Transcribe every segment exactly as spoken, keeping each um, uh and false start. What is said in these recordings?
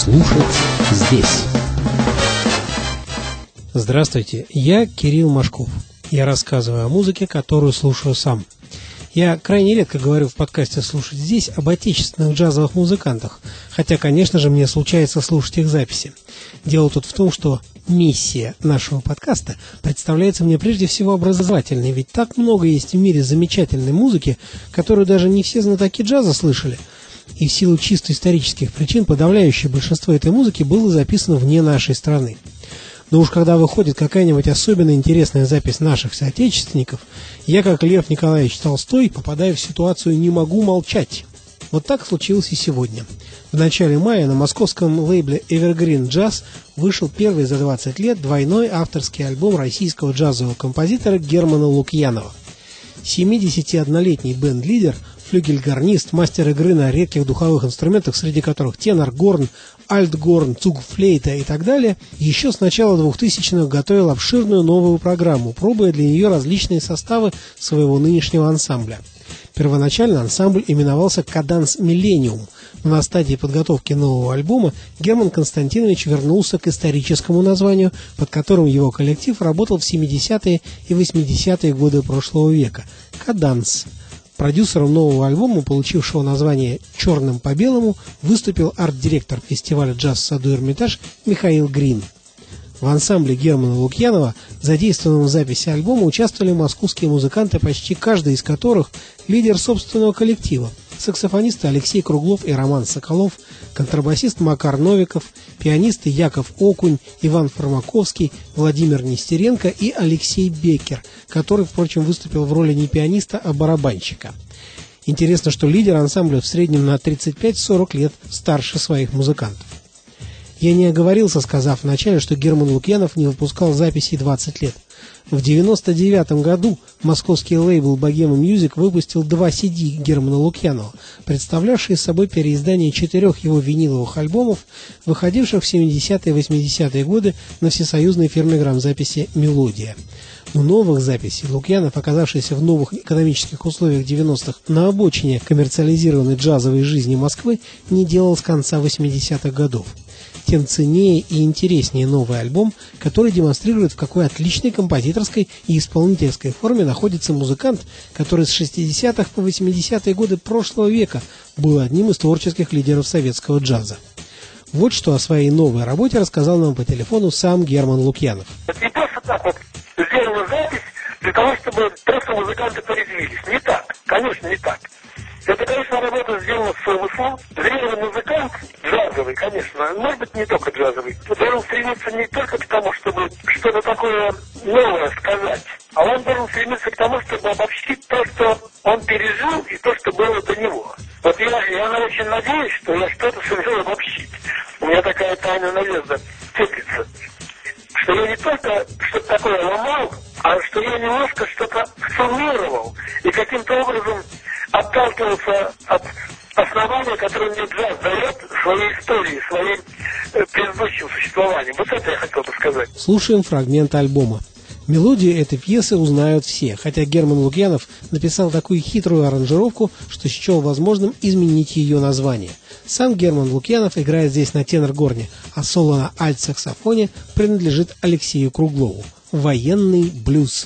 слушать здесь. Здравствуйте, я Кирилл Машков. Я рассказываю о музыке, которую слушаю сам. Я крайне редко говорю в подкасте «Слушать здесь» об отечественных джазовых музыкантах, хотя, конечно же, мне случается слушать их записи. Дело тут в том, что миссия нашего подкаста представляется мне прежде всего образовательной, ведь так много есть в мире замечательной музыки, которую даже не все знатоки джаза слышали. И в силу чисто исторических причин подавляющее большинство этой музыки было записано вне нашей страны. Но уж когда выходит какая-нибудь особенно интересная запись наших соотечественников, я, как Лев Николаевич Толстой, попадаю в ситуацию «не могу молчать». Вот так случилось и сегодня. В начале мая на московском лейбле Evergreen Jazz вышел первый за двадцать лет двойной авторский альбом российского джазового композитора Германа Лукьянова. семидесятиоднолетний бенд-лидер, флюгель-гарнист, мастер игры на редких духовых инструментах, среди которых тенор, горн, альт-горн, цуг-флейта и так далее, еще с начала двухтысячных готовил обширную новую программу, пробуя для нее различные составы своего нынешнего ансамбля. Первоначально ансамбль именовался «Каданс Миллениум», но на стадии подготовки нового альбома Герман Константинович вернулся к историческому названию, под которым его коллектив работал в семидесятые и восьмидесятые годы прошлого века – «Каданс». Продюсером нового альбома, получившего название «Черным по белому», выступил арт-директор фестиваля «Джаз в саду Эрмитаж» Михаил Грин. В ансамбле Германа Лукьянова, задействованном в записи альбома, участвовали московские музыканты, почти каждый из которых лидер собственного коллектива. Саксофонисты Алексей Круглов и Роман Соколов, контрабасист Макар Новиков, пианисты Яков Окунь, Иван Фармаковский, Владимир Нестеренко и Алексей Беккер, который, впрочем, выступил в роли не пианиста, а барабанщика. Интересно, что лидер ансамбля в среднем на тридцать пять - сорок лет старше своих музыкантов. Я не оговорился, сказав вначале, что Герман Лукьянов не выпускал записей двадцать лет. В девяносто девятом году московский лейбл Bogema Music выпустил два си ди Германа Лукьянова, представлявшие собой переиздание четырех его виниловых альбомов, выходивших в семидесятые и восьмидесятые годы на всесоюзной фирме грамзаписи «Мелодия». Но новых записей Лукьянов, оказавшийся в новых экономических условиях девяностых на обочине коммерциализированной джазовой жизни Москвы, не делал с конца восьмидесятых годов. Тем ценнее и интереснее новый альбом, который демонстрирует, в какой отличной композиторской и исполнительской форме находится музыкант, который с шестидесятых по восьмидесятые годы прошлого века был одним из творческих лидеров советского джаза. Вот что о своей новой работе рассказал нам по телефону сам Герман Лукьянов. Это не просто так вот сделана запись для того, чтобы просто музыканты порезвились. Не так, конечно, не так. Это, конечно, работа сделана с умыслом. Зрелый музыкант, джазовый, конечно, может быть, не только джазовый, должен стремиться не только к тому, чтобы что-то такое новое сказать, а он должен стремиться к тому, чтобы обобщить то, что он пережил, и то, что было до него. Вот я, я очень надеюсь, что я что-то сумел обобщить. У меня такая тайная надежда теплится. Что я не только что-то такое ломал, а что я немножко что-то суммировал и каким-то образом отталкивался от основания, которое мне джаз дает своей истории, своим э, предыдущим существованием. Вот это я хотел бы сказать. Слушаем фрагмент альбома. Мелодию этой пьесы узнают все, хотя Герман Лукьянов написал такую хитрую аранжировку, что счел возможным изменить ее название. Сам Герман Лукьянов играет здесь на тенор-горне, а соло на альт-саксофоне принадлежит Алексею Круглову. Военный блюз.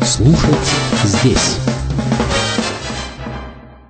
Слушать здесь.